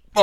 Oh,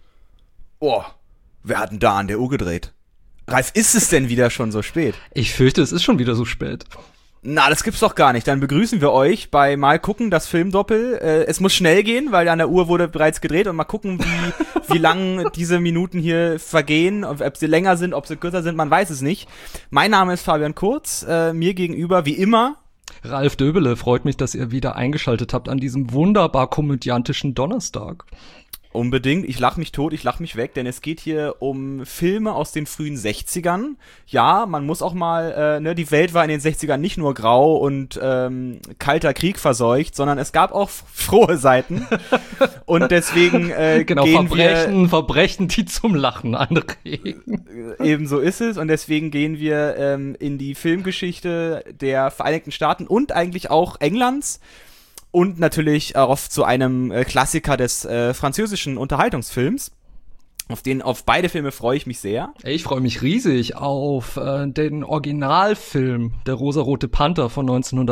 oh, wer hat denn da an der Uhr gedreht? Ralf, ist es denn wieder schon so spät? Ich fürchte, es ist schon wieder so spät. Na, das gibt's doch gar nicht. Dann begrüßen wir euch bei Mal gucken, das Filmdoppel. Es muss schnell gehen, weil an der Uhr wurde bereits gedreht und mal gucken, wie lang diese Minuten hier vergehen, ob sie länger sind, ob sie kürzer sind, man weiß es nicht. Mein Name ist Fabian Kurz, mir gegenüber wie immer Ralf Döbele, freut mich, dass ihr wieder eingeschaltet habt an diesem wunderbar komödiantischen Donnerstag. unbedingt. Ich lach mich tot, ich lach mich weg, denn es geht hier um Filme aus den frühen 60ern. Ja, man muss auch mal, die Welt war in den 60ern nicht nur grau und kalter Krieg verseucht, sondern es gab auch frohe Seiten. Und deswegen Genau, gehen Verbrechen, die zum Lachen anregen. ebenso ist es. Und deswegen gehen wir in die Filmgeschichte der Vereinigten Staaten und eigentlich auch Englands. Und natürlich oft zu einem Klassiker des französischen Unterhaltungsfilms. Auf beide Filme freue ich mich sehr. Ich freue mich riesig auf den Originalfilm Der rosarote Panther von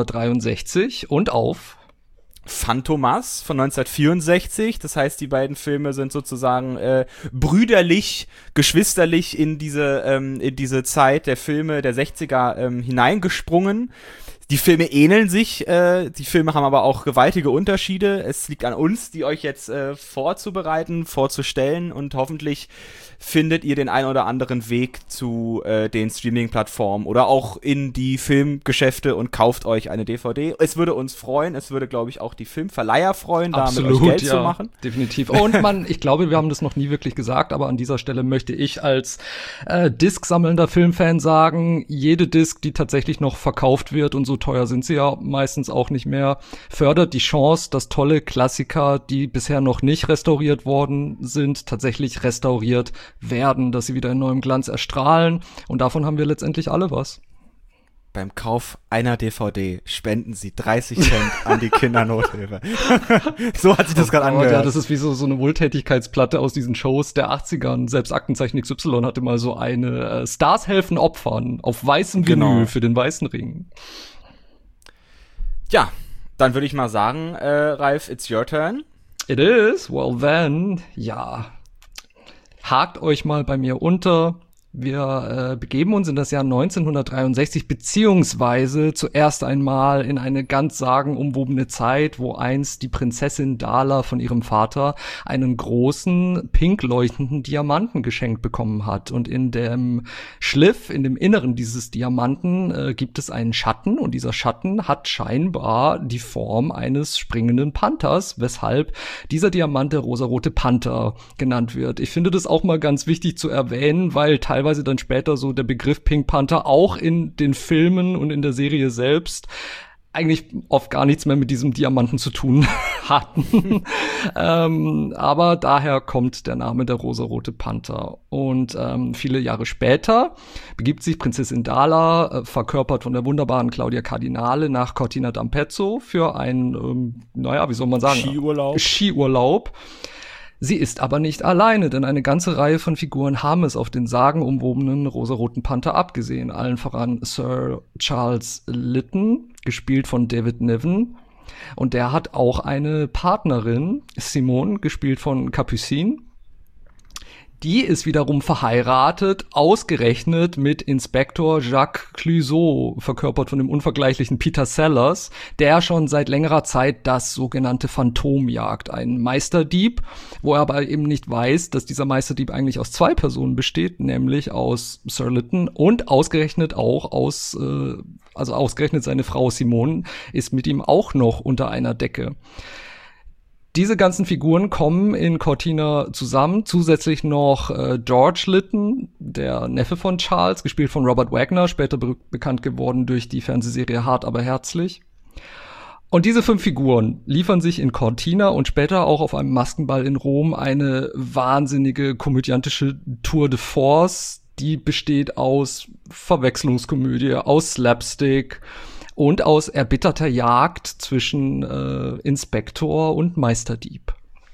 1963 und auf Phantomas von 1964. Das heißt, die beiden Filme sind sozusagen brüderlich, geschwisterlich in diese Zeit der Filme der 60er hineingesprungen. Die Filme ähneln sich, die Filme haben aber auch gewaltige Unterschiede. Es liegt an uns, die euch jetzt vorzubereiten, vorzustellen und hoffentlich findet ihr den ein oder anderen Weg zu den Streaming-Plattformen oder auch in die Filmgeschäfte und kauft euch eine DVD. Es würde uns freuen, es würde, glaube ich, auch die Filmverleiher freuen, da mit euch Geld zu machen. Definitiv. Und ich glaube, wir haben das noch nie wirklich gesagt, aber an dieser Stelle möchte ich als Disc-sammelnder Filmfan sagen, jede Disc, die tatsächlich noch verkauft wird, und so teuer sind sie ja meistens auch nicht mehr, fördert die Chance, dass tolle Klassiker, die bisher noch nicht restauriert worden sind, tatsächlich restauriert werden, dass sie wieder in neuem Glanz erstrahlen. Und davon haben wir letztendlich alle was. Beim Kauf einer DVD spenden Sie 30 Cent an die Kindernothilfe. So hat sich das gerade angehört. Ja, das ist wie so eine Wohltätigkeitsplatte aus diesen Shows der 80ern. Selbst Aktenzeichen XY hatte mal so eine Stars helfen Opfern auf weißem Vinyl für den weißen Ring. Ja, dann würde ich mal sagen, Ralf, it's your turn. It is, well then, ja. Hakt euch mal bei mir unter. Wir begeben uns in das Jahr 1963, beziehungsweise zuerst einmal in eine ganz sagenumwobene Zeit, wo einst die Prinzessin Dala von ihrem Vater einen großen, pink leuchtenden Diamanten geschenkt bekommen hat. Und in dem Schliff, in dem Inneren dieses Diamanten, gibt es einen Schatten. Und dieser Schatten hat scheinbar die Form eines springenden Panthers, weshalb dieser Diamant der rosarote Panther genannt wird. Ich finde das auch mal ganz wichtig zu erwähnen, weil teilweise dann später so der Begriff Pink Panther auch in den Filmen und in der Serie selbst eigentlich oft gar nichts mehr mit diesem Diamanten zu tun hatten. Aber daher kommt der Name der rosarote Panther. Und viele Jahre später begibt sich Prinzessin Dala, verkörpert von der wunderbaren Claudia Cardinale, nach Cortina d'Ampezzo für einen, wie soll man sagen? Skiurlaub. Sie ist aber nicht alleine, denn eine ganze Reihe von Figuren haben es auf den sagenumwobenen rosaroten Panther abgesehen. Allen voran Sir Charles Lytton, gespielt von David Niven. Und der hat auch eine Partnerin, Simone, gespielt von Capucine. Die ist wiederum verheiratet, ausgerechnet mit Inspektor Jacques Clouseau, verkörpert von dem unvergleichlichen Peter Sellers, der schon seit längerer Zeit das sogenannte Phantom jagt. Ein Meisterdieb, wo er aber eben nicht weiß, dass dieser Meisterdieb eigentlich aus zwei Personen besteht, nämlich aus Sir Lytton und ausgerechnet auch ausgerechnet seine Frau Simone ist mit ihm auch noch unter einer Decke. Diese ganzen Figuren kommen in Cortina zusammen. Zusätzlich noch George Lytton, der Neffe von Charles, gespielt von Robert Wagner, später bekannt geworden durch die Fernsehserie Hart aber herzlich. Und diese 5 Figuren liefern sich in Cortina und später auch auf einem Maskenball in Rom eine wahnsinnige komödiantische Tour de Force, die besteht aus Verwechslungskomödie, aus Slapstick und aus erbitterter Jagd zwischen Inspektor und Meisterdieb.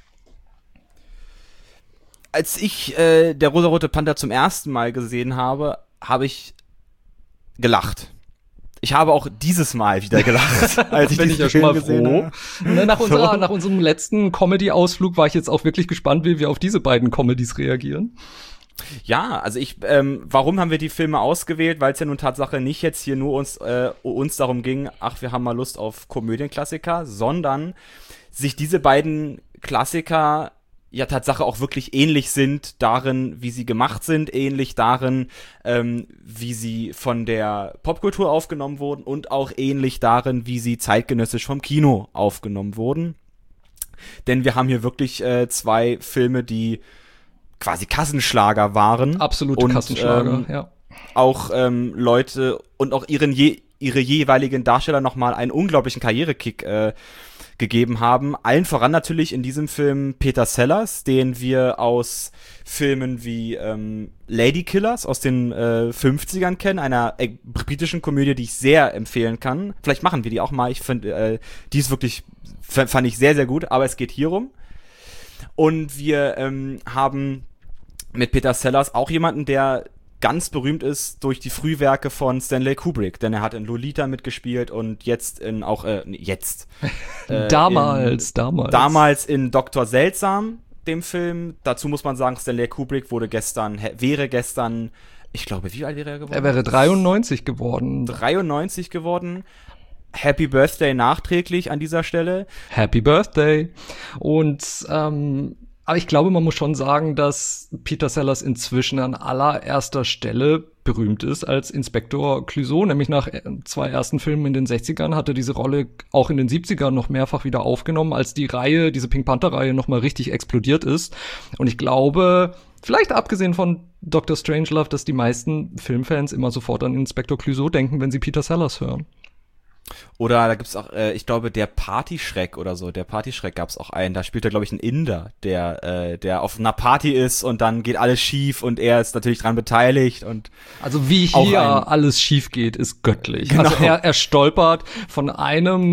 Als ich der rosarote Panther zum ersten Mal gesehen habe, habe ich gelacht. Ich habe auch dieses Mal wieder gelacht, als ich Bin ich diesen ja schon Film mal gesehen froh. habe. Ne, nach unserem letzten Comedy-Ausflug war ich jetzt auch wirklich gespannt, wie wir auf diese beiden Comedies reagieren. Ja, also warum haben wir die Filme ausgewählt? Weil es ja nun Tatsache nicht jetzt hier nur uns darum ging, ach, wir haben mal Lust auf Komödienklassiker, sondern sich diese beiden Klassiker ja Tatsache auch wirklich ähnlich sind darin, wie sie gemacht sind, ähnlich darin, wie sie von der Popkultur aufgenommen wurden und auch ähnlich darin, wie sie zeitgenössisch vom Kino aufgenommen wurden. Denn wir haben hier wirklich zwei Filme, die quasi Kassenschlager waren. Absolute und, Kassenschlager, ja. Auch Leute und auch ihre jeweiligen Darsteller nochmal einen unglaublichen Karrierekick gegeben haben. Allen voran natürlich in diesem Film Peter Sellers, den wir aus Filmen wie Lady Killers aus den 50ern kennen, einer britischen Komödie, die ich sehr empfehlen kann. Vielleicht machen wir die auch mal. Ich finde, die ist wirklich, fand ich sehr, sehr gut, aber es geht hierum. Und wir haben mit Peter Sellers auch jemanden, der ganz berühmt ist durch die Frühwerke von Stanley Kubrick, denn er hat in Lolita mitgespielt und jetzt damals in Dr. Seltsam, dem Film. Dazu muss man sagen, Stanley Kubrick wäre gestern, ich glaube, wie alt wäre er geworden? Er wäre 93 geworden. 93 geworden. Happy Birthday nachträglich an dieser Stelle. Happy Birthday. Und aber ich glaube, man muss schon sagen, dass Peter Sellers inzwischen an allererster Stelle berühmt ist als Inspektor Clouseau. Nämlich nach 2 ersten Filmen in den 60ern hat er diese Rolle auch in den 70ern noch mehrfach wieder aufgenommen, als diese Pink Panther-Reihe noch mal richtig explodiert ist. Und ich glaube, vielleicht abgesehen von Dr. Strangelove, dass die meisten Filmfans immer sofort an Inspektor Clouseau denken, wenn sie Peter Sellers hören. Oder da gibt's auch, ich glaube, der Partyschreck oder so. Der Partyschreck gab's auch einen. Da spielt er, glaube ich, ein Inder, der auf einer Party ist und dann geht alles schief und er ist natürlich dran beteiligt und also wie hier alles schief geht, ist göttlich. Genau. Also er stolpert von einem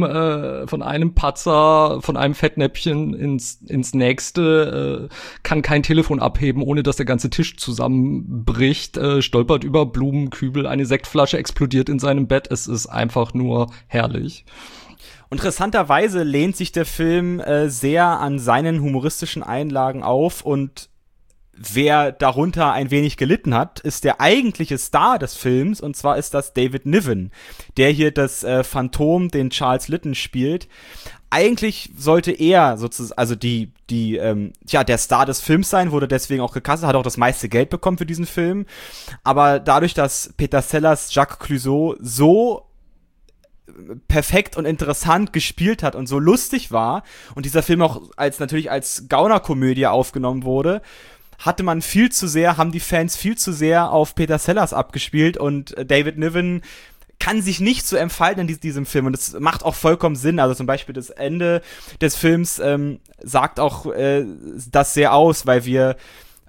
Patzer, von einem Fettnäpfchen ins nächste, kann kein Telefon abheben, ohne dass der ganze Tisch zusammenbricht, stolpert über Blumenkübel, eine Sektflasche explodiert in seinem Bett. Es ist einfach nur herrlich. Interessanterweise lehnt sich der Film sehr an seinen humoristischen Einlagen auf und wer darunter ein wenig gelitten hat, ist der eigentliche Star des Films und zwar ist das David Niven, der hier das Phantom, den Charles Litton spielt. Eigentlich sollte er sozusagen, also der Star des Films sein, wurde deswegen auch gecastet, hat auch das meiste Geld bekommen für diesen Film, aber dadurch, dass Peter Sellers Jacques Clouseau so perfekt und interessant gespielt hat und so lustig war und dieser Film auch natürlich als Gaunerkomödie aufgenommen wurde, haben die Fans viel zu sehr auf Peter Sellers abgespielt und David Niven kann sich nicht so entfalten in diesem Film und das macht auch vollkommen Sinn. Also zum Beispiel das Ende des Films sagt auch das sehr aus, weil wir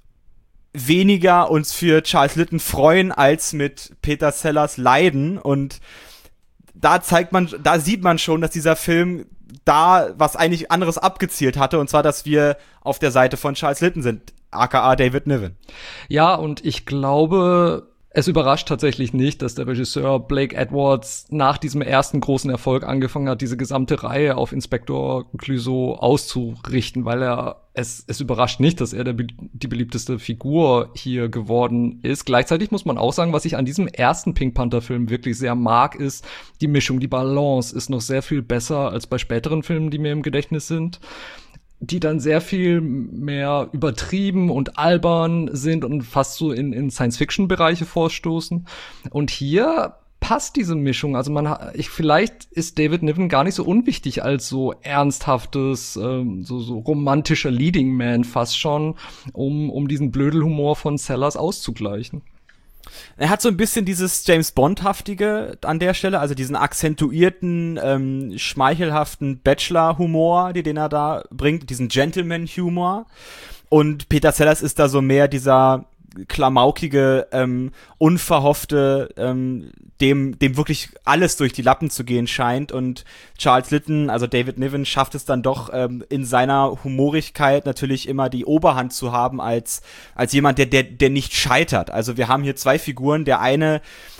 weniger uns für Charles Litton freuen, als mit Peter Sellers leiden und da sieht man schon, dass dieser Film da was eigentlich anderes abgezielt hatte, und zwar, dass wir auf der Seite von Charles Litton sind, aka David Niven. Ja, und ich glaube, es überrascht tatsächlich nicht, dass der Regisseur Blake Edwards nach diesem ersten großen Erfolg angefangen hat, diese gesamte Reihe auf Inspektor Clouseau auszurichten, weil es überrascht nicht, dass er die beliebteste Figur hier geworden ist. Gleichzeitig muss man auch sagen, was ich an diesem ersten Pink Panther-Film wirklich sehr mag, ist die Mischung, die Balance ist noch sehr viel besser als bei späteren Filmen, die mir im Gedächtnis sind, die dann sehr viel mehr übertrieben und albern sind und fast so in Science-Fiction-Bereiche vorstoßen. Und hier passt diese Mischung. Also vielleicht ist David Niven gar nicht so unwichtig als so ernsthaftes, so romantischer Leading Man fast schon, um diesen Blödelhumor von Sellers auszugleichen. Er hat so ein bisschen dieses James-Bond-haftige an der Stelle, also diesen akzentuierten, schmeichelhaften Bachelor-Humor, den er da bringt, diesen Gentleman-Humor. Und Peter Sellers ist da so mehr dieser klamaukige, unverhoffte, dem wirklich alles durch die Lappen zu gehen scheint, und Charles Litton, also David Niven, schafft es dann doch in seiner Humorigkeit natürlich immer die Oberhand zu haben als jemand, der nicht scheitert. Also wir haben hier zwei Figuren, der eine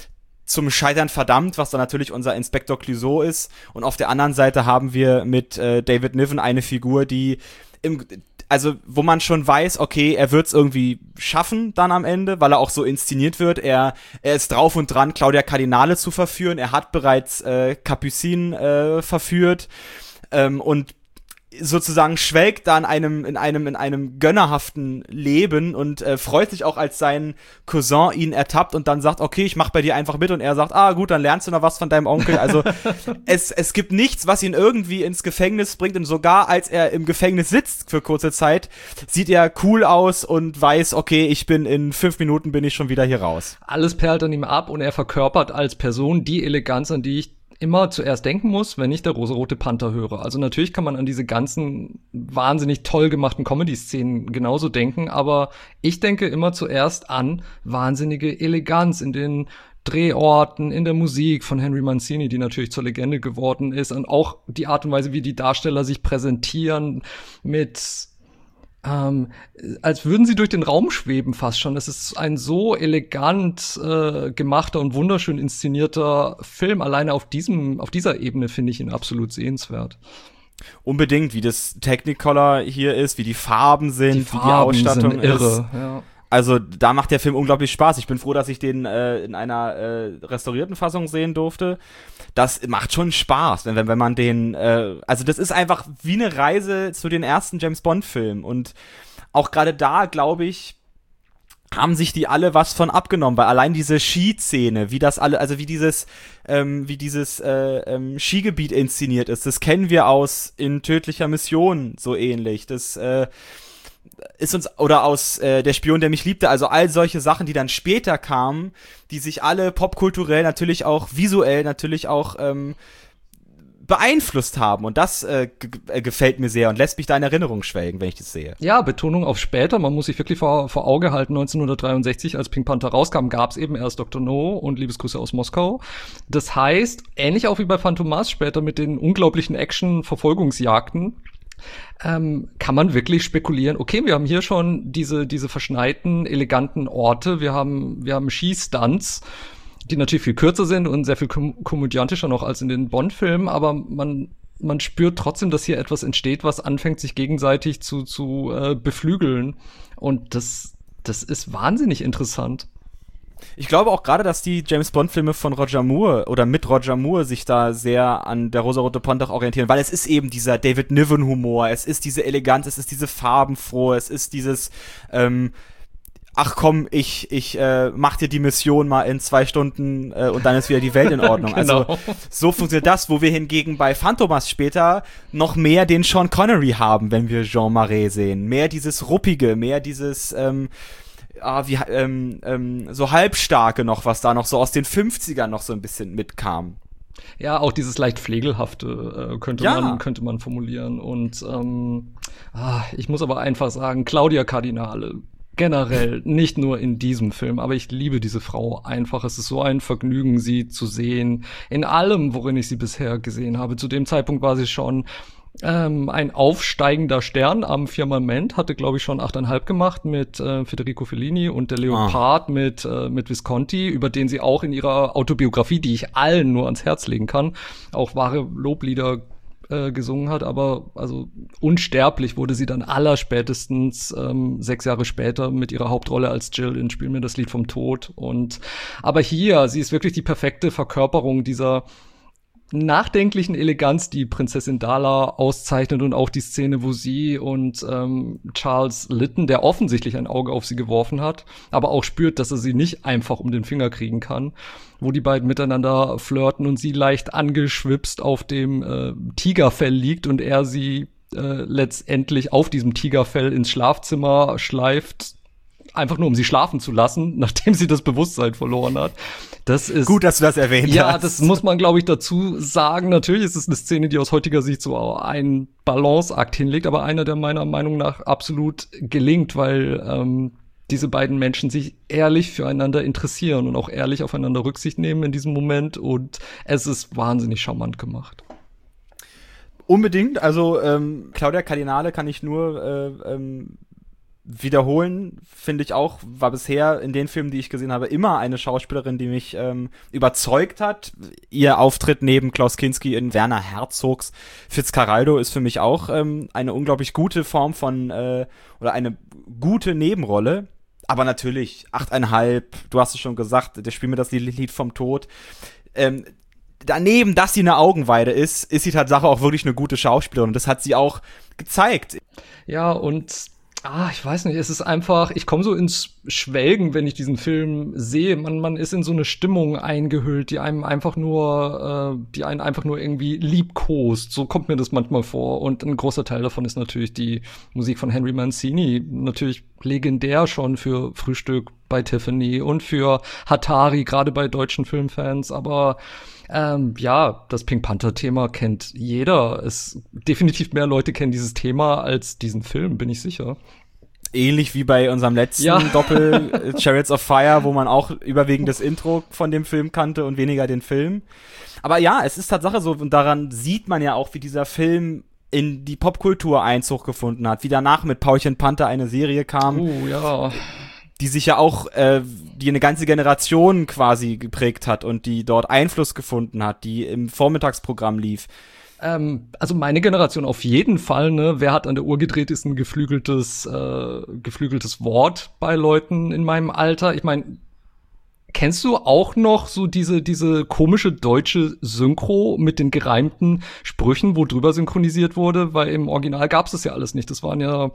zum Scheitern verdammt, was dann natürlich unser Inspektor Clouseau ist. Und auf der anderen Seite haben wir mit David Niven eine Figur, die wo man schon weiß, okay, er wird's irgendwie schaffen dann am Ende, weil er auch so inszeniert wird. Er ist drauf und dran, Claudia Cardinale zu verführen. Er hat bereits Capucine verführt und sozusagen schwelgt da in einem gönnerhaften Leben und freut sich auch, als sein Cousin ihn ertappt und dann sagt, okay, ich mach bei dir einfach mit, und er sagt, gut, dann lernst du noch was von deinem Onkel. Also es gibt nichts, was ihn irgendwie ins Gefängnis bringt, und sogar als er im Gefängnis sitzt für kurze Zeit, sieht er cool aus und weiß, okay, in 5 Minuten bin ich schon wieder hier raus. Alles perlt an ihm ab und er verkörpert als Person die Eleganz, an die ich immer zuerst denken muss, wenn ich der rosarote Panther höre. Also natürlich kann man an diese ganzen wahnsinnig toll gemachten Comedy-Szenen genauso denken, aber ich denke immer zuerst an wahnsinnige Eleganz in den Drehorten, in der Musik von Henry Mancini, die natürlich zur Legende geworden ist, und auch die Art und Weise, wie die Darsteller sich präsentieren mit als würden sie durch den Raum schweben fast schon. Es ist ein so elegant gemachter und wunderschön inszenierter Film. Alleine auf dieser Ebene finde ich ihn absolut sehenswert. Unbedingt, wie das Technicolor hier ist, wie die Farben sind, wie die Ausstattung sind irre, ist. Ja. Also da macht der Film unglaublich Spaß. Ich bin froh, dass ich den in einer restaurierten Fassung sehen durfte. Das macht schon Spaß, wenn man den, also das ist einfach wie eine Reise zu den ersten James-Bond-Filmen. Und auch gerade da, glaube ich, haben sich die alle was von abgenommen, weil allein diese Skiszene, wie das alle, also wie dieses Skigebiet inszeniert ist, das kennen wir aus In tödlicher Mission so ähnlich. Das ist uns, oder aus Der Spion, der mich liebte, also all solche Sachen, die dann später kamen, die sich alle popkulturell natürlich auch, visuell natürlich auch beeinflusst haben, und das gefällt mir sehr und lässt mich da in Erinnerung schwelgen, wenn ich das sehe. Ja, Betonung auf später, man muss sich wirklich vor Auge halten, 1963, als Pink Panther rauskam, gab es eben erst Dr. No und Liebesgrüße aus Moskau. Das heißt, ähnlich auch wie bei Phantomas später mit den unglaublichen Action-Verfolgungsjagden, kann man wirklich spekulieren, okay, wir haben hier schon diese verschneiten, eleganten Orte, wir haben Skistunts, die natürlich viel kürzer sind und sehr viel komödiantischer noch als in den Bond-Filmen, aber man spürt trotzdem, dass hier etwas entsteht, was anfängt, sich gegenseitig zu beflügeln, und das ist wahnsinnig interessant. Ich glaube auch gerade, dass die James-Bond-Filme von Roger Moore oder mit Roger Moore sich da sehr an der rosarote Panther orientieren, weil es ist eben dieser David Niven-Humor, es ist diese Eleganz, es ist diese farbenfrohe, es ist dieses ach komm, ich mach dir die Mission mal in 2 Stunden und dann ist wieder die Welt in Ordnung. Genau. Also so funktioniert das, wo wir hingegen bei Phantomas später noch mehr den Sean Connery haben, wenn wir Jean Marais sehen. Mehr dieses Ruppige, mehr dieses so halbstarke noch, was da noch so aus den 50ern noch so ein bisschen mitkam. Ja, auch dieses leicht Pflegelhafte könnte man formulieren. Und ich muss aber einfach sagen, Claudia Cardinale, generell, nicht nur in diesem Film, aber ich liebe diese Frau einfach. Es ist so ein Vergnügen, sie zu sehen. In allem, worin ich sie bisher gesehen habe. Zu dem Zeitpunkt war sie schon ein aufsteigender Stern am Firmament, hatte, glaube ich, schon 8,5 gemacht mit Federico Fellini, und der Leopard mit Visconti, über den sie auch in ihrer Autobiografie, die ich allen nur ans Herz legen kann, auch wahre Loblieder gesungen hat, aber also unsterblich wurde sie dann allerspätestens 6 Jahre später mit ihrer Hauptrolle als Jill in Spiel mir das Lied vom Tod. Aber hier, sie ist wirklich die perfekte Verkörperung dieser nachdenklichen Eleganz, die Prinzessin Dala auszeichnet, und auch die Szene, wo sie und Charles Lytton, der offensichtlich ein Auge auf sie geworfen hat, aber auch spürt, dass er sie nicht einfach um den Finger kriegen kann, wo die beiden miteinander flirten und sie leicht angeschwipst auf dem Tigerfell liegt und er sie letztendlich auf diesem Tigerfell ins Schlafzimmer schleift, einfach nur um sie schlafen zu lassen, nachdem sie das Bewusstsein verloren hat. Das ist gut, dass du das erwähnt hast. Ja, das muss man, glaube ich, dazu sagen. Natürlich ist es eine Szene, die aus heutiger Sicht so einen Balanceakt hinlegt, aber einer, der meiner Meinung nach absolut gelingt, weil diese beiden Menschen sich ehrlich füreinander interessieren und auch ehrlich aufeinander Rücksicht nehmen in diesem Moment, und es ist wahnsinnig charmant gemacht. Unbedingt, also Claudia Cardinale kann ich nur wiederholen, finde ich auch, war bisher in den Filmen, die ich gesehen habe, immer eine Schauspielerin, die mich überzeugt hat. Ihr Auftritt neben Klaus Kinski in Werner Herzogs Fitzcarraldo ist für mich auch eine unglaublich gute Form von, oder eine gute Nebenrolle. Aber natürlich, 8,5, du hast es schon gesagt, der spielt mir das Lied vom Tod. Daneben, dass sie eine Augenweide ist sie Tatsache auch wirklich eine gute Schauspielerin. Und das hat sie auch gezeigt. Ja, und ich weiß nicht, es ist einfach, ich komme so ins Schwelgen, wenn ich diesen Film sehe. Man ist in so eine Stimmung eingehüllt, die einen einfach nur irgendwie liebkost. So kommt mir das manchmal vor. Und ein großer Teil davon ist natürlich die Musik von Henry Mancini. Natürlich legendär schon für Frühstück bei Tiffany und für Hatari, gerade bei deutschen Filmfans. Aber das Pink Panther-Thema kennt jeder. Definitiv mehr Leute kennen dieses Thema als diesen Film, bin ich sicher. Ähnlich wie bei unserem letzten Doppel Chariots of Fire, wo man auch überwiegend das Intro von dem Film kannte und weniger den Film. Aber ja, es ist Tatsache so, und daran sieht man ja auch, wie dieser Film in die Popkultur Einzug gefunden hat, wie danach mit Paulchen Panther eine Serie kam. Ja. Die sich ja auch, die eine ganze Generation quasi geprägt hat und die dort Einfluss gefunden hat, die im Vormittagsprogramm lief. Also meine Generation auf jeden Fall, ne? Wer hat an der Uhr gedreht, ist ein geflügeltes Wort bei Leuten in meinem Alter. Ich meine, kennst du auch noch so diese komische deutsche Synchro mit den gereimten Sprüchen, wo drüber synchronisiert wurde? Weil im Original gab's das ja alles nicht. Das waren ja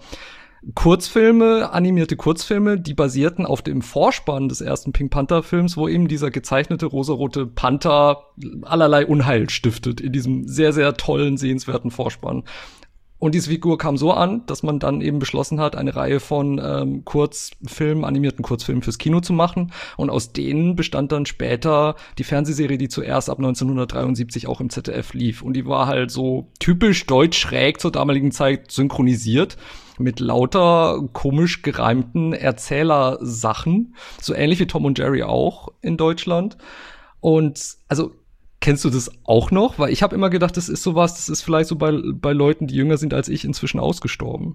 animierte Kurzfilme, die basierten auf dem Vorspann des ersten Pink Panther Films, wo eben dieser gezeichnete rosarote Panther allerlei Unheil stiftet in diesem sehr, sehr tollen, sehenswerten Vorspann. Und diese Figur kam so an, dass man dann eben beschlossen hat, eine Reihe von animierten Kurzfilmen fürs Kino zu machen. Und aus denen bestand dann später die Fernsehserie, die zuerst ab 1973 auch im ZDF lief. Und die war halt so typisch deutsch schräg zur damaligen Zeit synchronisiert mit lauter komisch gereimten Erzählersachen. So ähnlich wie Tom und Jerry auch in Deutschland. Und also kennst du das auch noch? Weil ich habe immer gedacht, das ist sowas, das ist vielleicht so bei Leuten, die jünger sind als ich, inzwischen ausgestorben.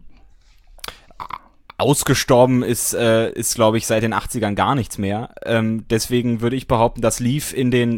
Ausgestorben ist glaube ich, seit den 80ern gar nichts mehr. Deswegen würde ich behaupten, das lief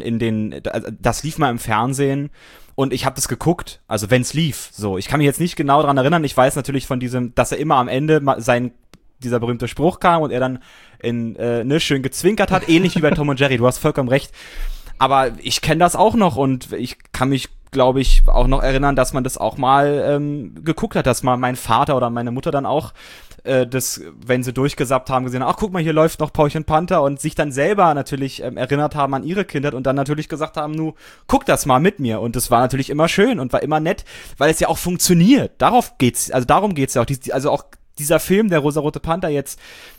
das lief mal im Fernsehen und ich habe das geguckt, also wenn's lief. So, ich kann mich jetzt nicht genau dran erinnern. Ich weiß natürlich von diesem, dass er immer am Ende dieser berühmte Spruch kam und er dann schön gezwinkert hat, ähnlich wie bei Tom und Jerry. Du hast vollkommen recht. Aber ich kenne das auch noch und ich kann mich, glaube ich, auch noch erinnern, dass man das auch mal geguckt hat, dass mal mein Vater oder meine Mutter dann auch das, wenn sie durchgesappt haben, gesehen haben, ach guck mal, hier läuft noch Paulchen Panther und sich dann selber natürlich erinnert haben an ihre Kindheit und dann natürlich gesagt haben, nu, guck das mal mit mir. Und das war natürlich immer schön und war immer nett, weil es ja auch funktioniert. Darum geht's ja auch. Also auch dieser Film, der Rosarote Panther jetzt,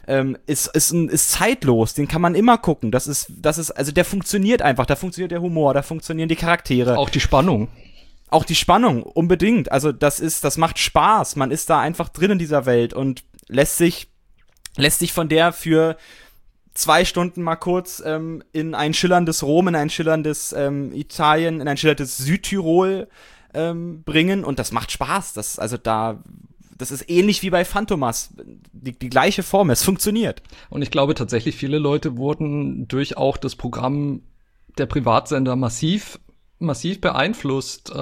ist zeitlos, den kann man immer gucken. Also der funktioniert einfach, da funktioniert der Humor, da funktionieren die Charaktere. Auch die Spannung. Auch die Spannung, unbedingt. Also das macht Spaß, man ist da einfach drin in dieser Welt und lässt sich von der für 2 Stunden mal kurz in ein schillerndes Rom, in ein schillerndes Italien, in ein schillerndes Südtirol bringen und das macht Spaß. Das ist ähnlich wie bei Phantomas, die gleiche Form, es funktioniert. Und ich glaube tatsächlich, viele Leute wurden durch auch das Programm der Privatsender massiv beeinflusst,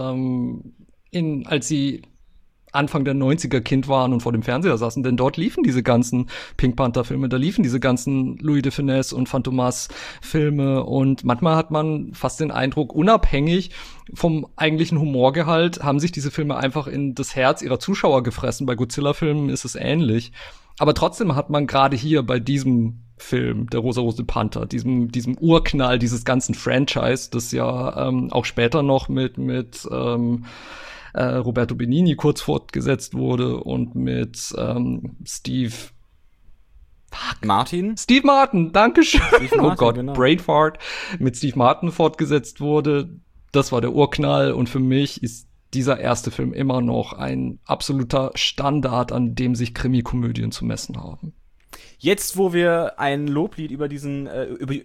als sie Anfang der 90er Kind waren und vor dem Fernseher saßen, denn dort liefen diese ganzen Pink Panther Filme, da liefen diese ganzen Louis de Funès und Phantomas Filme und manchmal hat man fast den Eindruck, unabhängig vom eigentlichen Humorgehalt haben sich diese Filme einfach in das Herz ihrer Zuschauer gefressen. Bei Godzilla-Filmen ist es ähnlich. Aber trotzdem hat man gerade hier bei diesem Film, der Rosarote Panther, diesem Urknall dieses ganzen Franchise, das ja auch später noch mit Roberto Benigni kurz fortgesetzt wurde und mit Steve Martin, Dankeschön. Oh Gott, genau. Brainfart mit Steve Martin fortgesetzt wurde. Das war der Urknall und für mich ist dieser erste Film immer noch ein absoluter Standard, an dem sich Krimikomödien zu messen haben. Jetzt, wo wir ein Loblied über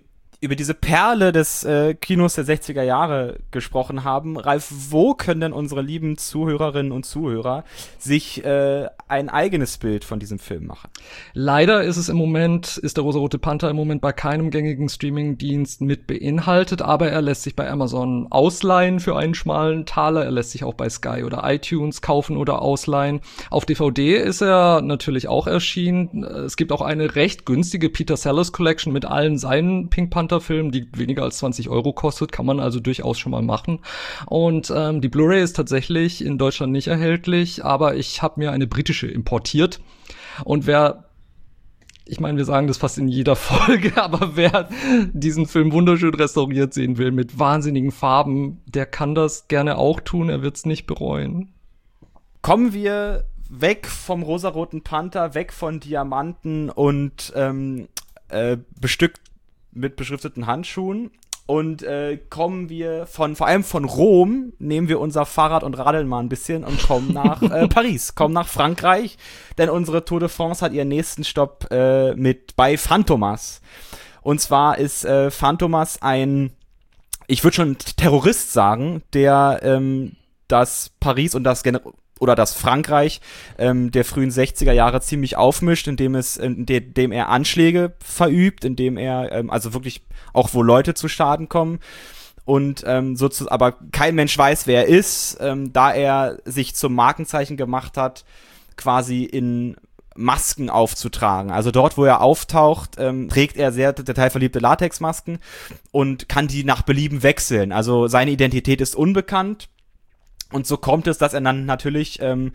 über diese Perle des Kinos der 60er Jahre gesprochen haben. Ralf, wo können denn unsere lieben Zuhörerinnen und Zuhörer sich ein eigenes Bild von diesem Film machen? Leider ist der Rosarote Panther im Moment bei keinem gängigen Streaming-Dienst mit beinhaltet, aber er lässt sich bei Amazon ausleihen für einen schmalen Taler. Er lässt sich auch bei Sky oder iTunes kaufen oder ausleihen. Auf DVD ist er natürlich auch erschienen. Es gibt auch eine recht günstige Peter Sellers Collection mit allen seinen Pink Panther Film, die weniger als 20 Euro kostet, kann man also durchaus schon mal machen. Und die Blu-ray ist tatsächlich in Deutschland nicht erhältlich, aber ich habe mir eine britische importiert. Und ich meine, wir sagen das fast in jeder Folge, aber wer diesen Film wunderschön restauriert sehen will, mit wahnsinnigen Farben, der kann das gerne auch tun, er wird's nicht bereuen. Kommen wir weg vom rosaroten Panther, weg von Diamanten und bestückt mit beschrifteten Handschuhen und kommen wir vor allem von Rom, nehmen wir unser Fahrrad und radeln mal ein bisschen und kommen nach Paris, kommen nach Frankreich, denn unsere Tour de France hat ihren nächsten Stopp bei Fantomas. Und zwar ist Fantomas ich würde schon Terrorist sagen, der das Paris und das Frankreich der frühen 60er Jahre ziemlich aufmischt, indem er Anschläge verübt, indem er also wirklich auch wo Leute zu Schaden kommen und aber kein Mensch weiß, wer er ist, da er sich zum Markenzeichen gemacht hat, quasi in Masken aufzutragen. Also dort, wo er auftaucht, trägt er sehr detailverliebte Latexmasken und kann die nach Belieben wechseln. Also seine Identität ist unbekannt. Und so kommt es, dass er dann natürlich von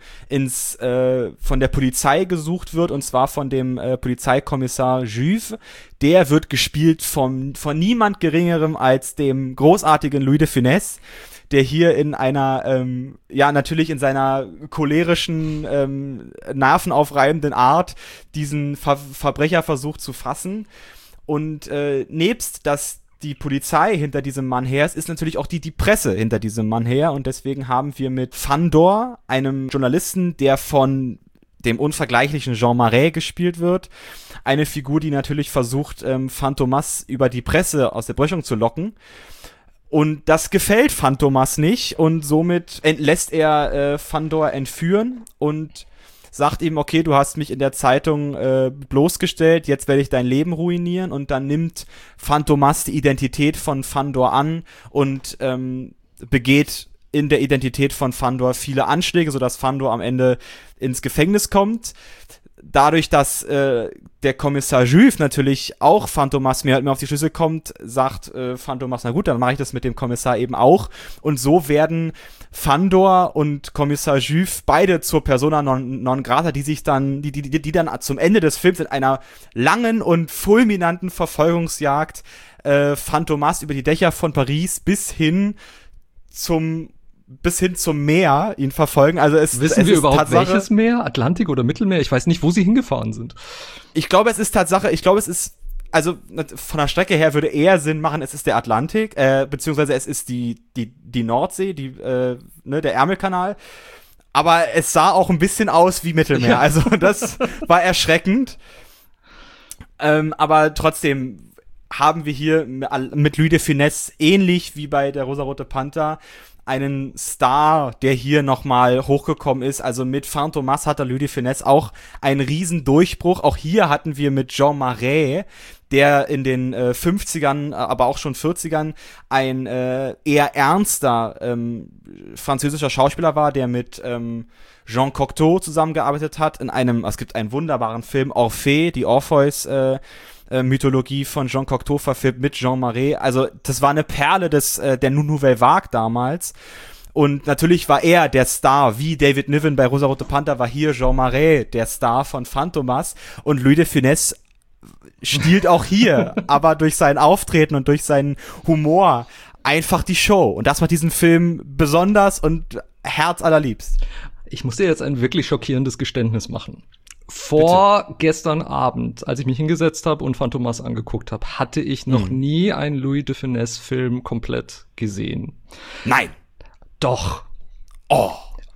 der Polizei gesucht wird, und zwar von dem Polizeikommissar Juve. Der wird gespielt von niemand Geringerem als dem großartigen Louis de Funès, der hier in einer, natürlich in seiner cholerischen, nervenaufreibenden Art diesen Verbrecher versucht zu fassen. Und nebst, dass die Polizei hinter diesem Mann her ist natürlich auch die Presse hinter diesem Mann her, und deswegen haben wir mit Fandor, einem Journalisten, der von dem unvergleichlichen Jean Marais gespielt wird, eine Figur, die natürlich versucht, Fantomas über die Presse aus der Brechung zu locken. Und das gefällt Fantomas nicht, und somit lässt er Fandor entführen und sagt ihm, okay, du hast mich in der Zeitung bloßgestellt, jetzt werde ich dein Leben ruinieren, und dann nimmt Fantomas die Identität von Fandor an und begeht in der Identität von Fandor viele Anschläge, sodass Fandor am Ende ins Gefängnis kommt. Dadurch, dass der Kommissar Juve natürlich auch Fantomas mehr auf die Schlüssel kommt, sagt Fantomas, na gut, dann mache ich das mit dem Kommissar eben auch. Und so werden Fandor und Kommissar Juve beide zur Persona non grata, die dann zum Ende des Films in einer langen und fulminanten Verfolgungsjagd Fantomas über die Dächer von Paris bis hin zum Meer ihn verfolgen. Also Wissen wir überhaupt, Tatsache, welches Meer? Atlantik oder Mittelmeer? Ich weiß nicht, wo sie hingefahren sind. Ich glaube, also von der Strecke her würde eher Sinn machen, es ist der Atlantik, beziehungsweise es ist die Nordsee, der Ärmelkanal. Aber es sah auch ein bisschen aus wie Mittelmeer. Ja. Also das war erschreckend. Aber trotzdem haben wir hier mit Louis de Funès ähnlich wie bei der Rosarote Panther einen Star, der hier nochmal hochgekommen ist. Also mit Fantomas hat der Louis de Funès auch einen riesen Durchbruch. Auch hier hatten wir mit Jean Marais, der in den 50ern, aber auch schon 40ern ein eher ernster französischer Schauspieler war, der mit Jean Cocteau zusammengearbeitet hat. Es gibt einen wunderbaren Film, Orphée, die Orpheus Mythologie von Jean Cocteau verfilmt mit Jean Marais. Also das war eine Perle der Nouvelle Vague damals. Und natürlich war er der Star, wie David Niven bei Rosarote Panther war hier Jean Marais der Star von Fantomas. Und Louis de Funès stiehlt auch hier, aber durch sein Auftreten und durch seinen Humor einfach die Show. Und das macht diesen Film besonders und herzallerliebst. Ich muss dir jetzt ein wirklich schockierendes Geständnis machen. Gestern Abend, als ich mich hingesetzt habe und Fantomas angeguckt habe, hatte ich noch nie einen Louis de Funès-Film komplett gesehen. Nein. Doch. Oh.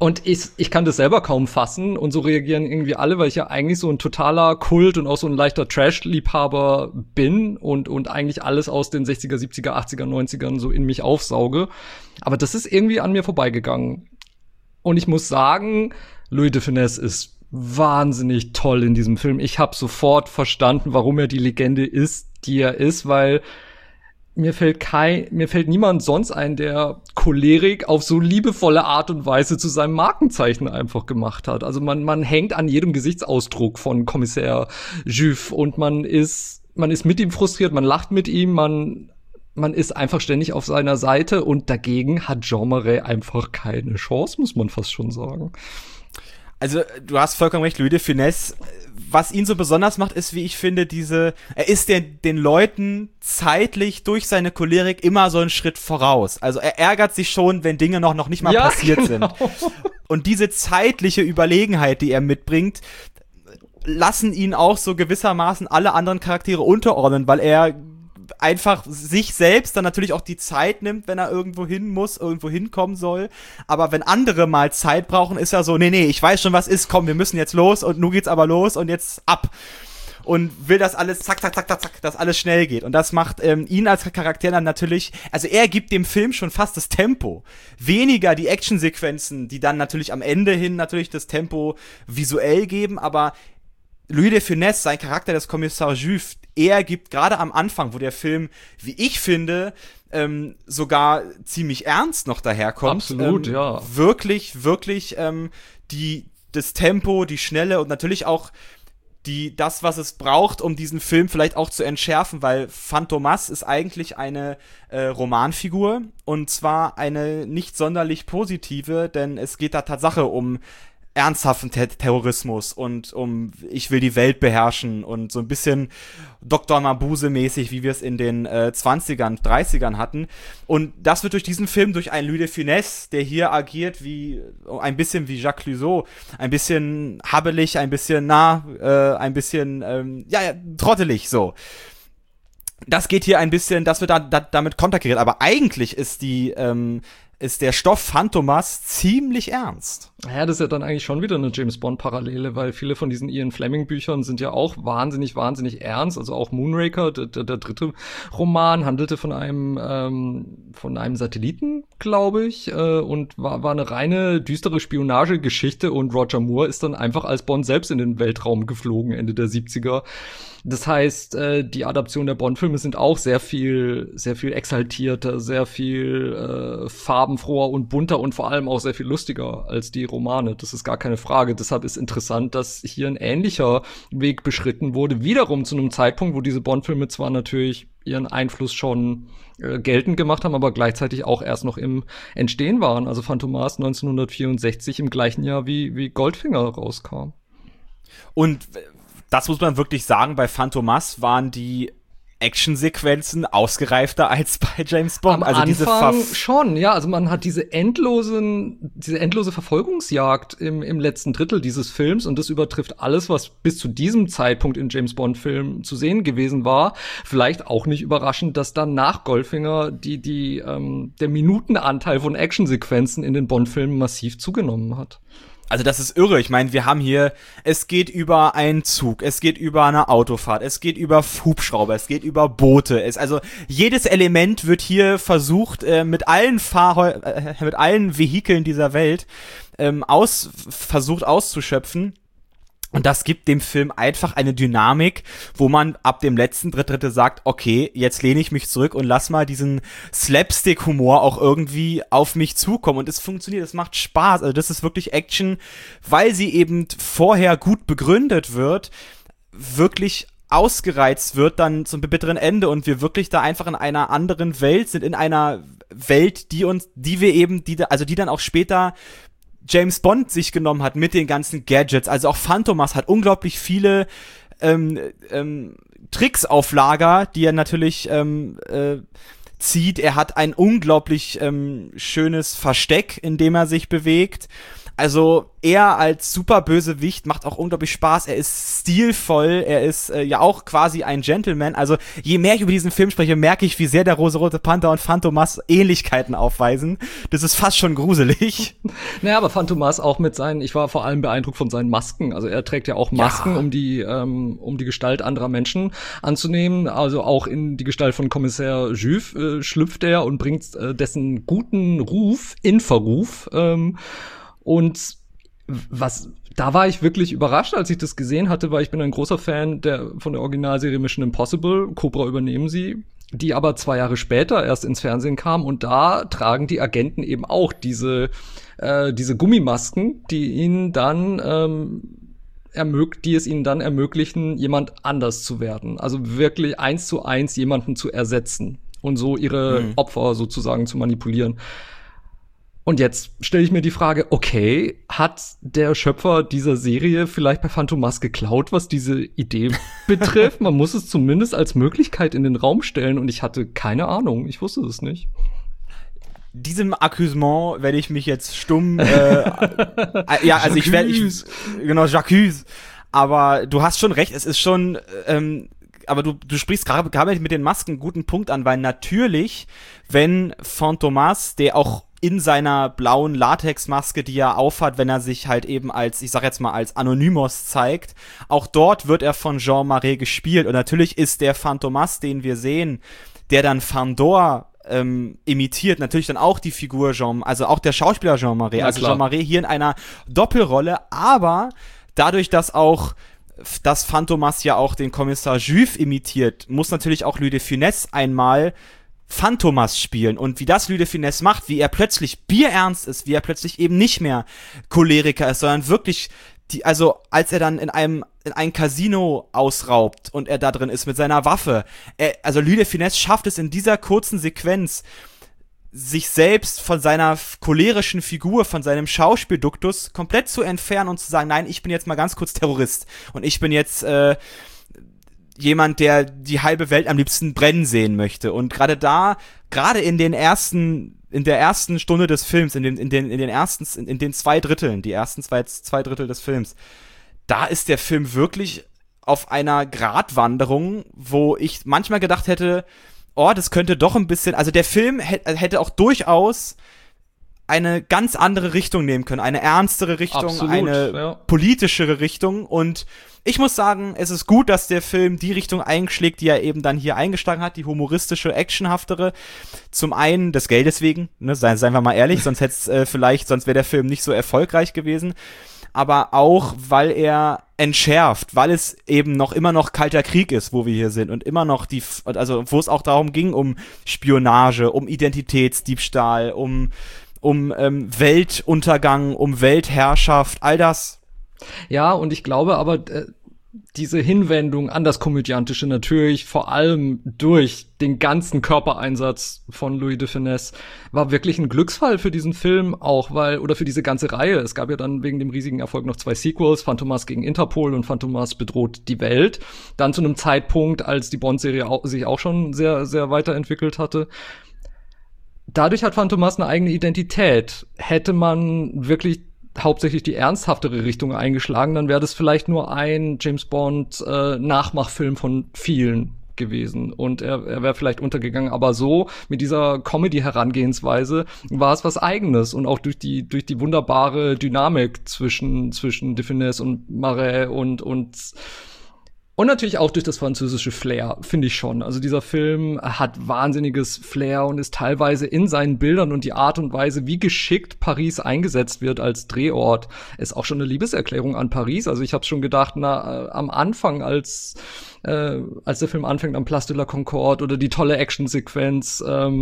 Und ich kann das selber kaum fassen und so reagieren irgendwie alle, weil ich ja eigentlich so ein totaler Kult und auch so ein leichter Trash-Liebhaber bin und eigentlich alles aus den 60er, 70er, 80er, 90ern so in mich aufsauge. Aber das ist irgendwie an mir vorbeigegangen. Und ich muss sagen, Louis de Funès ist wahnsinnig toll in diesem Film. Ich habe sofort verstanden, warum er die Legende ist, die er ist, weil mir fällt niemand sonst ein, der Cholerik auf so liebevolle Art und Weise zu seinem Markenzeichen einfach gemacht hat. Also man hängt an jedem Gesichtsausdruck von Kommissar Juve und man ist mit ihm frustriert, man lacht mit ihm, man ist einfach ständig auf seiner Seite und dagegen hat Jean Marais einfach keine Chance, muss man fast schon sagen. Also, du hast vollkommen recht, Louis de Funès, was ihn so besonders macht, ist, wie ich finde, er ist den Leuten zeitlich durch seine Cholerik immer so einen Schritt voraus. Also, er ärgert sich schon, wenn Dinge noch nicht mal passiert sind. Und diese zeitliche Überlegenheit, die er mitbringt, lassen ihn auch so gewissermaßen alle anderen Charaktere unterordnen, weil er einfach sich selbst dann natürlich auch die Zeit nimmt, wenn er irgendwo hin muss, irgendwo hinkommen soll. Aber wenn andere mal Zeit brauchen, ist er so, nee, ich weiß schon, was ist, komm, wir müssen jetzt los und nun geht's aber los und jetzt ab. Und will, dass alles zack, dass alles schnell geht. Und das macht ihn als Charakter dann natürlich, also er gibt dem Film schon fast das Tempo. Weniger die Actionsequenzen, die dann natürlich am Ende hin natürlich das Tempo visuell geben, aber Louis de Funès, sein Charakter des Kommissar Juve, er gibt gerade am Anfang, wo der Film, wie ich finde, sogar ziemlich ernst noch daherkommt. Absolut, ja. Wirklich das Tempo, die Schnelle und natürlich auch das, was es braucht, um diesen Film vielleicht auch zu entschärfen, weil Fantomas ist eigentlich eine Romanfigur und zwar eine nicht sonderlich positive, denn es geht da Tatsache um ernsthaften Terrorismus und ich will die Welt beherrschen und so ein bisschen Dr. Mabuse-mäßig, wie wir es in den 20ern, 30ern hatten. Und das wird durch diesen Film, durch einen Louis de Funès, der hier agiert ein bisschen wie Jacques Clouseau, ein bisschen habbelig, ein bisschen trottelig, so. Das geht hier ein bisschen, das wird damit konterkariert, aber eigentlich ist der Stoff Fantomas ziemlich ernst. Ja, das ist ja dann eigentlich schon wieder eine James-Bond-Parallele, weil viele von diesen Ian Fleming-Büchern sind ja auch wahnsinnig ernst. Also auch Moonraker, der dritte Roman, handelte von einem Satelliten, glaube ich, und war eine reine düstere Spionagegeschichte und Roger Moore ist dann einfach als Bond selbst in den Weltraum geflogen, Ende der 70er. Das heißt, die Adaptionen der Bond-Filme sind auch sehr viel exaltierter, sehr viel farbenfroher und bunter und vor allem auch sehr viel lustiger als die Romane. Das ist gar keine Frage. Deshalb ist interessant, dass hier ein ähnlicher Weg beschritten wurde. Wiederum zu einem Zeitpunkt, wo diese Bond-Filme zwar natürlich ihren Einfluss schon geltend gemacht haben, aber gleichzeitig auch erst noch im Entstehen waren. Also Fantomas 1964 im gleichen Jahr wie Goldfinger rauskam. Und das muss man wirklich sagen, bei Fantomas waren die Actionsequenzen ausgereifter als bei James Bond. Am Anfang schon, ja. Also man hat diese endlose Verfolgungsjagd im letzten Drittel dieses Films und das übertrifft alles, was bis zu diesem Zeitpunkt in James Bond-Filmen zu sehen gewesen war. Vielleicht auch nicht überraschend, dass dann nach Goldfinger der Minutenanteil von Actionsequenzen in den Bond-Filmen massiv zugenommen hat. Also das ist irre. Ich meine, wir haben hier, es geht über einen Zug, es geht über eine Autofahrt, es geht über Hubschrauber, es geht über Boote. Also jedes Element wird hier versucht, mit allen Vehikeln dieser Welt versucht auszuschöpfen. Und das gibt dem Film einfach eine Dynamik, wo man ab dem letzten Drittel sagt, okay, jetzt lehne ich mich zurück und lass mal diesen Slapstick-Humor auch irgendwie auf mich zukommen. Und es funktioniert, es macht Spaß. Also das ist wirklich Action, weil sie eben vorher gut begründet wird, wirklich ausgereizt wird dann zum bitteren Ende und wir wirklich da einfach in einer anderen Welt sind, in einer Welt, die dann auch später James Bond sich genommen hat mit den ganzen Gadgets. Also auch Fantomas hat unglaublich viele Tricks auf Lager, die er natürlich zieht. Er hat ein unglaublich schönes Versteck, in dem er sich bewegt. Also er als Superbösewicht macht auch unglaublich Spaß. Er ist stilvoll, er ist ja auch quasi ein Gentleman. Also je mehr ich über diesen Film spreche, merke ich, wie sehr der Rosarote Panther und Phantomas Ähnlichkeiten aufweisen. Das ist fast schon gruselig. Naja, aber Phantomas auch mit seinen, ich war vor allem beeindruckt von seinen Masken. Also er trägt ja auch Masken, um die Gestalt anderer Menschen anzunehmen. Also auch in die Gestalt von Kommissar Juve schlüpft er und bringt dessen guten Ruf in Verruf. Und da war ich wirklich überrascht, als ich das gesehen hatte, weil ich bin ein großer Fan von der Originalserie Mission Impossible, Cobra übernehmen sie, die aber 2 Jahre später erst ins Fernsehen kam und da tragen die Agenten eben auch diese Gummimasken, die es ihnen dann ermöglichen, jemand anders zu werden. Also wirklich 1:1 jemanden zu ersetzen und so ihre Opfer sozusagen zu manipulieren. Und jetzt stelle ich mir die Frage, okay, hat der Schöpfer dieser Serie vielleicht bei Phantomas geklaut, was diese Idee betrifft? Man muss es zumindest als Möglichkeit in den Raum stellen und ich hatte keine Ahnung, ich wusste es nicht. Diesem Accusement werde ich mich jetzt stumm, ja, also j'accuse. Aber du hast schon recht, es ist schon, aber du sprichst gerade mit den Masken einen guten Punkt an, weil natürlich, wenn Phantomas, der auch in seiner blauen Latexmaske, die er aufhat, wenn er sich halt eben als, ich sag jetzt mal, als Anonymous zeigt, auch dort wird er von Jean Marais gespielt. Und natürlich ist der Phantomas, den wir sehen, der dann Fandor imitiert, natürlich dann auch die Figur also auch der Schauspieler Jean Marais. Ja, also klar. Jean Marais hier in einer Doppelrolle, aber dadurch, dass Phantomas ja auch den Kommissar Juve imitiert, muss natürlich auch Louis de Funès einmal Phantomas spielen und wie das Louis de Funès macht, wie er plötzlich bierernst ist, wie er plötzlich eben nicht mehr Choleriker ist, sondern wirklich also als er dann in ein Casino ausraubt und er da drin ist mit seiner Waffe, also Louis de Funès schafft es in dieser kurzen Sequenz, sich selbst von seiner cholerischen Figur, von seinem Schauspielduktus komplett zu entfernen und zu sagen, nein, ich bin jetzt mal ganz kurz Terrorist und ich bin jetzt jemand, der die halbe Welt am liebsten brennen sehen möchte. Und gerade in der ersten Stunde des Films, in den 2 Dritteln, die ersten zwei Drittel des Films, da ist der Film wirklich auf einer Gratwanderung, wo ich manchmal gedacht hätte, oh, das könnte doch ein bisschen, also der Film hätte auch durchaus eine ganz andere Richtung nehmen können, eine ernstere Richtung, eine politischere Richtung und ich muss sagen, es ist gut, dass der Film die Richtung einschlägt, die er eben dann hier eingeschlagen hat, die humoristische, actionhaftere. Zum einen des Geldes wegen, ne, seien wir mal ehrlich, sonst wäre der Film nicht so erfolgreich gewesen. Aber auch, weil er entschärft, weil es eben immer noch Kalter Krieg ist, wo wir hier sind und immer noch wo es auch darum ging, um Spionage, um Identitätsdiebstahl, um Weltuntergang, um Weltherrschaft, all das. Ja, und ich glaube aber, diese Hinwendung an das Komödiantische natürlich vor allem durch den ganzen Körpereinsatz von Louis de Funès war wirklich ein Glücksfall für diesen Film auch, oder für diese ganze Reihe. Es gab ja dann wegen dem riesigen Erfolg noch 2 Sequels, Phantomas gegen Interpol und Phantomas bedroht die Welt. Dann zu einem Zeitpunkt, als die Bond-Serie sich auch schon sehr, sehr weiterentwickelt hatte. Dadurch hat Phantomas eine eigene Identität. Hätte man wirklich hauptsächlich die ernsthaftere Richtung eingeschlagen, dann wäre das vielleicht nur ein James Bond Nachmachfilm von vielen gewesen und er wäre vielleicht untergegangen, aber so mit dieser Comedy-Herangehensweise war es was Eigenes und auch durch die wunderbare Dynamik zwischen de Funès und Marais und natürlich auch durch das französische Flair, finde ich schon. Also dieser Film hat wahnsinniges Flair und ist teilweise in seinen Bildern und die Art und Weise, wie geschickt Paris eingesetzt wird als Drehort, ist auch schon eine Liebeserklärung an Paris. Also ich habe schon gedacht, am Anfang, als der Film anfängt am Place de la Concorde oder die tolle Actionsequenz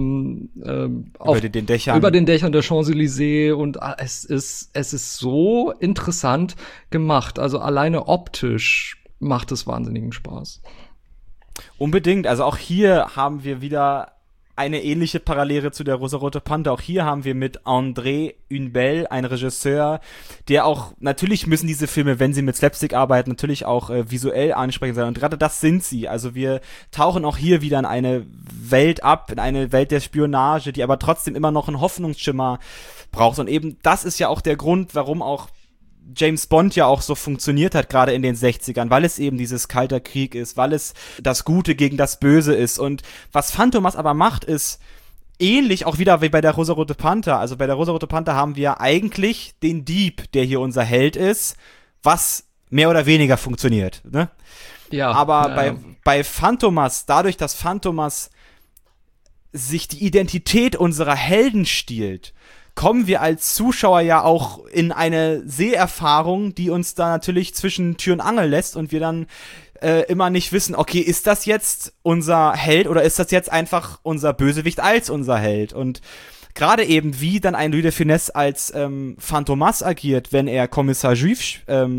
über den Dächern der Champs-Élysées und es ist so interessant gemacht. Also alleine optisch macht es wahnsinnigen Spaß. Unbedingt. Also auch hier haben wir wieder eine ähnliche Parallele zu der Rosarote Panther. Auch hier haben wir mit André Hunebelle einen Regisseur, der auch, natürlich müssen diese Filme, wenn sie mit Slapstick arbeiten, natürlich auch visuell ansprechend sein. Und gerade das sind sie. Also wir tauchen auch hier wieder in eine Welt ab, in eine Welt der Spionage, die aber trotzdem immer noch einen Hoffnungsschimmer braucht. Und eben das ist ja auch der Grund, warum auch James Bond ja auch so funktioniert hat, gerade in den 60ern, weil es eben dieses kalter Krieg ist, weil es das Gute gegen das Böse ist. Und was Phantomas aber macht, ist ähnlich auch wieder wie bei der Rosarote Panther. Also bei der Rosarote Panther haben wir eigentlich den Dieb, der hier unser Held ist, was mehr oder weniger funktioniert. Ne? Ja. Aber bei Phantomas, dadurch, dass Phantomas sich die Identität unserer Helden stiehlt, kommen wir als Zuschauer ja auch in eine Seherfahrung, die uns da natürlich zwischen Tür und Angel lässt und wir dann immer nicht wissen, okay, ist das jetzt unser Held oder ist das jetzt einfach unser Bösewicht als unser Held? Und gerade eben, wie dann ein Louis de Funès als Phantomas agiert, wenn er Kommissar Juif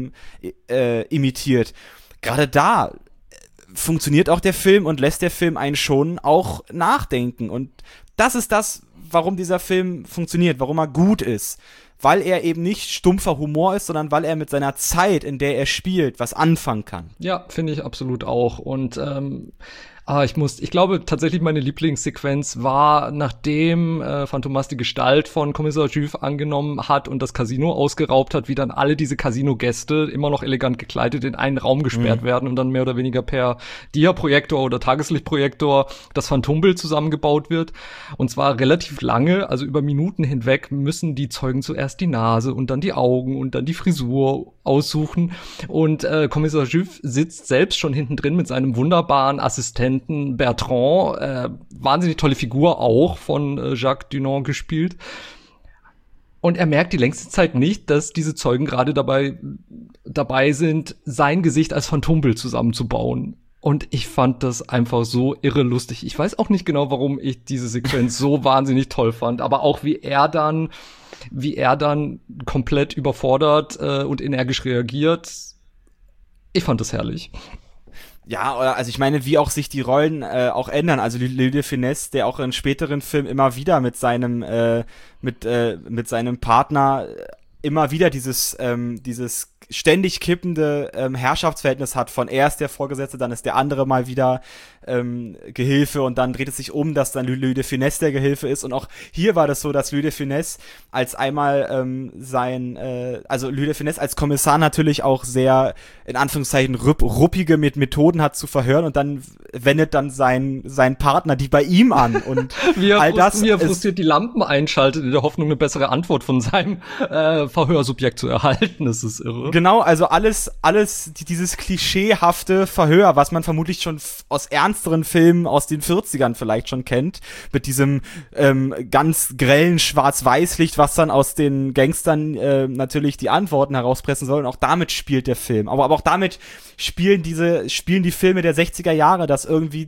imitiert, gerade da funktioniert auch der Film und lässt der Film einen schon auch nachdenken. Und das ist das, warum dieser Film funktioniert, warum er gut ist. Weil er eben nicht stumpfer Humor ist, sondern weil er mit seiner Zeit, in der er spielt, was anfangen kann. Ja, finde ich absolut auch. Und ich glaube tatsächlich, meine Lieblingssequenz war, nachdem Phantomas die Gestalt von Kommissar Juif angenommen hat und das Casino ausgeraubt hat, wie dann alle diese Casino-Gäste immer noch elegant gekleidet in einen Raum gesperrt werden und dann mehr oder weniger per Dia-Projektor oder Tageslichtprojektor das Phantombild zusammengebaut wird. Und zwar relativ lange, also über Minuten hinweg, müssen die Zeugen zuerst die Nase und dann die Augen und dann die Frisur aussuchen. Und Kommissar Juif sitzt selbst schon hinten drin mit seinem wunderbaren Assistenten Bertrand, wahnsinnig tolle Figur auch von Jacques Dunant gespielt. Und er merkt die längste Zeit nicht, dass diese Zeugen gerade dabei sind, sein Gesicht als Phantombild zusammenzubauen. Und ich fand das einfach so irre lustig. Ich weiß auch nicht genau, warum ich diese Sequenz so wahnsinnig toll fand, aber auch wie er dann komplett überfordert und energisch reagiert. Ich fand das herrlich. Ja, also ich meine, wie auch sich die Rollen auch ändern. Also Louis de Funès, der auch in späteren Filmen immer wieder mit seinem Partner immer wieder dieses ständig kippende Herrschaftsverhältnis hat, von er ist der Vorgesetzte, dann ist der andere mal wieder Gehilfe und dann dreht es sich um, dass dann Louis de Funès der Gehilfe ist. Und auch hier war das so, dass Louis de Funès als einmal also Louis de Funès als Kommissar natürlich auch sehr, in Anführungszeichen, ruppige Methoden hat zu verhören und dann wendet dann sein Partner die bei ihm an. Und wie er frustriert die Lampen einschaltet, in der Hoffnung, eine bessere Antwort von seinem Verhörsubjekt zu erhalten. Das ist irre. Genau, also alles dieses klischeehafte Verhör, was man vermutlich schon aus ernsteren Filmen aus den 40ern vielleicht schon kennt, mit diesem ganz grellen Schwarz-Weiß-Licht, was dann aus den Gangstern natürlich die Antworten herauspressen soll. Und auch damit spielt der Film. Aber auch damit spielen die Filme der 60er Jahre, dass irgendwie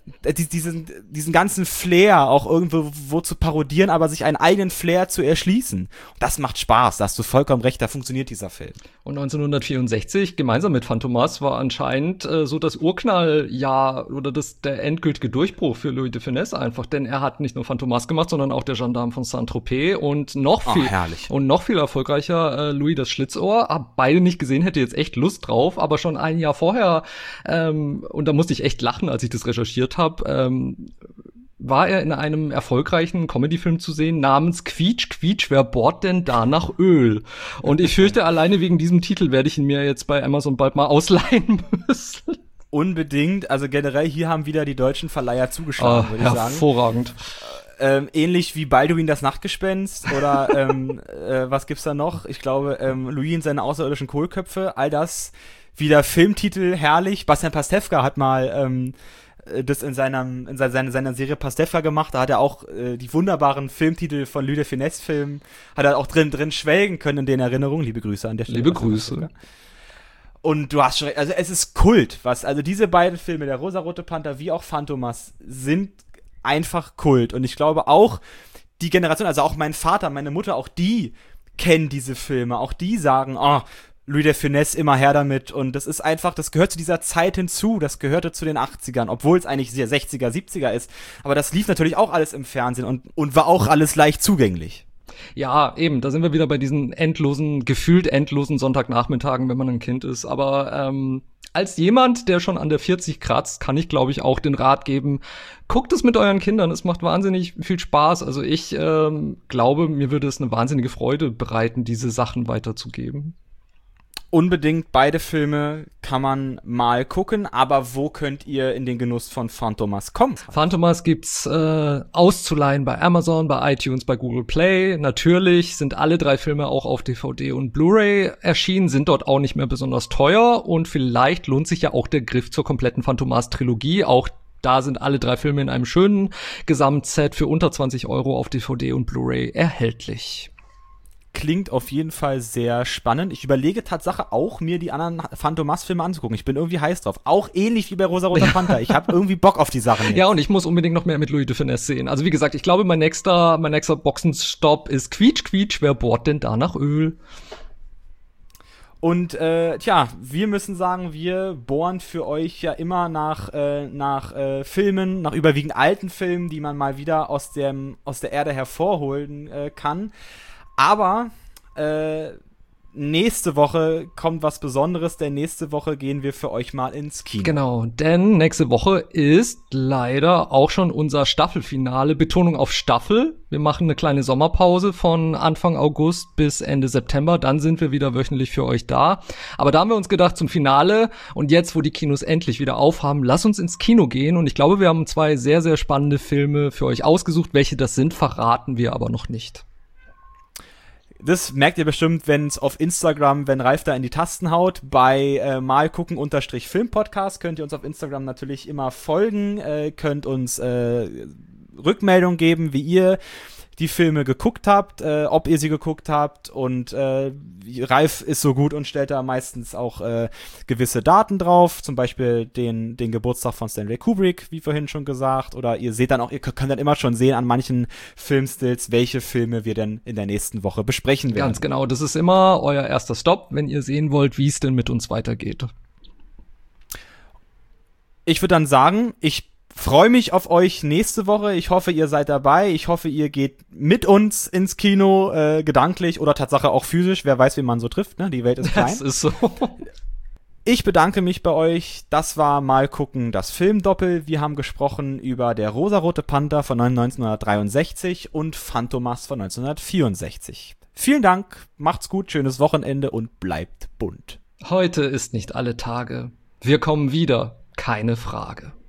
diesen ganzen Flair auch irgendwo zu parodieren, aber sich einen eigenen Flair zu erschließen. Und das macht Spaß, da hast du vollkommen recht, da funktioniert dieser Film. Und 1964, gemeinsam mit Phantomas, war anscheinend so das Urknalljahr oder der endgültige Durchbruch für Louis de Funès einfach, denn er hat nicht nur Phantomas gemacht, sondern auch der Gendarme von Saint-Tropez und noch viel erfolgreicher Louis das Schlitzohr. Hab beide nicht gesehen, hätte jetzt echt Lust drauf, aber schon ein Jahr vorher, und da musste ich echt lachen, als ich das recherchiert habe, war er in einem erfolgreichen Comedy-Film zu sehen namens Quietsch, Quietsch, wer bohrt denn da nach Öl? Und ich fürchte, alleine wegen diesem Titel werde ich ihn mir jetzt bei Amazon bald mal ausleihen müssen. Unbedingt, also generell hier haben wieder die deutschen Verleiher zugeschlagen, würde ich sagen. Hervorragend. Ähnlich wie Balduin das Nachtgespenst oder was gibt's da noch? Ich glaube, Louis und seine außerirdischen Kohlköpfe, all das, wieder Filmtitel, herrlich. Bastian Pastewka hat mal das in seiner Serie Pastewka gemacht, da hat er auch die wunderbaren Filmtitel von Louis de Funès Filmen, hat er auch drin schwelgen können in den Erinnerungen. Liebe Grüße an der Stelle. Liebe Grüße. Und du hast schon recht, also es ist Kult, also diese beiden Filme, der Rosarote Panther wie auch Phantomas, sind einfach Kult. Und ich glaube auch, die Generation, also auch mein Vater, meine Mutter, auch die kennen diese Filme, auch die sagen, Louis de Funès, immer her damit. Und das ist einfach, das gehört zu dieser Zeit hinzu. Das gehörte zu den 80ern, obwohl es eigentlich sehr 60er, 70er ist. Aber das lief natürlich auch alles im Fernsehen und war auch alles leicht zugänglich. Ja, eben, da sind wir wieder bei diesen gefühlt endlosen Sonntagnachmittagen, wenn man ein Kind ist. Aber als jemand, der schon an der 40 kratzt, kann ich, glaube ich, auch den Rat geben, guckt es mit euren Kindern, es macht wahnsinnig viel Spaß. Also ich glaube, mir würde es eine wahnsinnige Freude bereiten, diese Sachen weiterzugeben. Unbedingt, beide Filme kann man mal gucken, aber wo könnt ihr in den Genuss von Phantomas kommen? Phantomas gibt's auszuleihen bei Amazon, bei iTunes, bei Google Play. Natürlich sind alle 3 Filme auch auf DVD und Blu-ray erschienen, sind dort auch nicht mehr besonders teuer und vielleicht lohnt sich ja auch der Griff zur kompletten Phantomas-Trilogie. Auch da sind alle 3 Filme in einem schönen Gesamtset für unter 20 € auf DVD und Blu-ray erhältlich. Klingt auf jeden Fall sehr spannend. Ich überlege Tatsache auch, mir die anderen Phantomas-Filme anzugucken. Ich bin irgendwie heiß drauf. Auch ähnlich wie bei Rosa-Roter Panther. Ich habe irgendwie Bock auf die Sachen jetzt. Ja, und ich muss unbedingt noch mehr mit Louis de Funès sehen. Also wie gesagt, ich glaube, mein nächster Boxenstopp ist Quietsch, Quietsch, wer bohrt denn da nach Öl? Und wir müssen sagen, wir bohren für euch ja immer nach Filmen, nach überwiegend alten Filmen, die man mal wieder aus der Erde hervorholen kann. Aber nächste Woche kommt was Besonderes, denn nächste Woche gehen wir für euch mal ins Kino. Genau, denn nächste Woche ist leider auch schon unser Staffelfinale, Betonung auf Staffel. Wir machen eine kleine Sommerpause von Anfang August bis Ende September, dann sind wir wieder wöchentlich für euch da. Aber da haben wir uns gedacht, zum Finale und jetzt, wo die Kinos endlich wieder aufhaben, lass uns ins Kino gehen. Und ich glaube, wir haben 2 sehr, sehr spannende Filme für euch ausgesucht. Welche das sind, verraten wir aber noch nicht. Das merkt ihr bestimmt, wenn es auf Instagram, wenn Ralf da in die Tasten haut, bei malgucken_Filmpodcast könnt ihr uns auf Instagram natürlich immer folgen, könnt uns Rückmeldung geben, wie ihr die Filme geguckt habt, ob ihr sie geguckt habt und Ralf ist so gut und stellt da meistens auch gewisse Daten drauf, zum Beispiel den Geburtstag von Stanley Kubrick, wie vorhin schon gesagt, oder ihr könnt dann immer schon sehen an manchen Filmstills, welche Filme wir denn in der nächsten Woche besprechen werden. Ganz genau, das ist immer euer erster Stopp, wenn ihr sehen wollt, wie es denn mit uns weitergeht. Ich würde dann sagen, ich freue mich auf euch nächste Woche. Ich hoffe, ihr seid dabei. Ich hoffe, ihr geht mit uns ins Kino, gedanklich oder Tatsache auch physisch. Wer weiß, wie man so trifft, ne? Die Welt ist klein. Das ist so. Ich bedanke mich bei euch. Das war Mal gucken, das Filmdoppel. Wir haben gesprochen über Der rosarote Panther von 1963 und Phantomas von 1964. Vielen Dank, macht's gut, schönes Wochenende und bleibt bunt. Heute ist nicht alle Tage. Wir kommen wieder, keine Frage.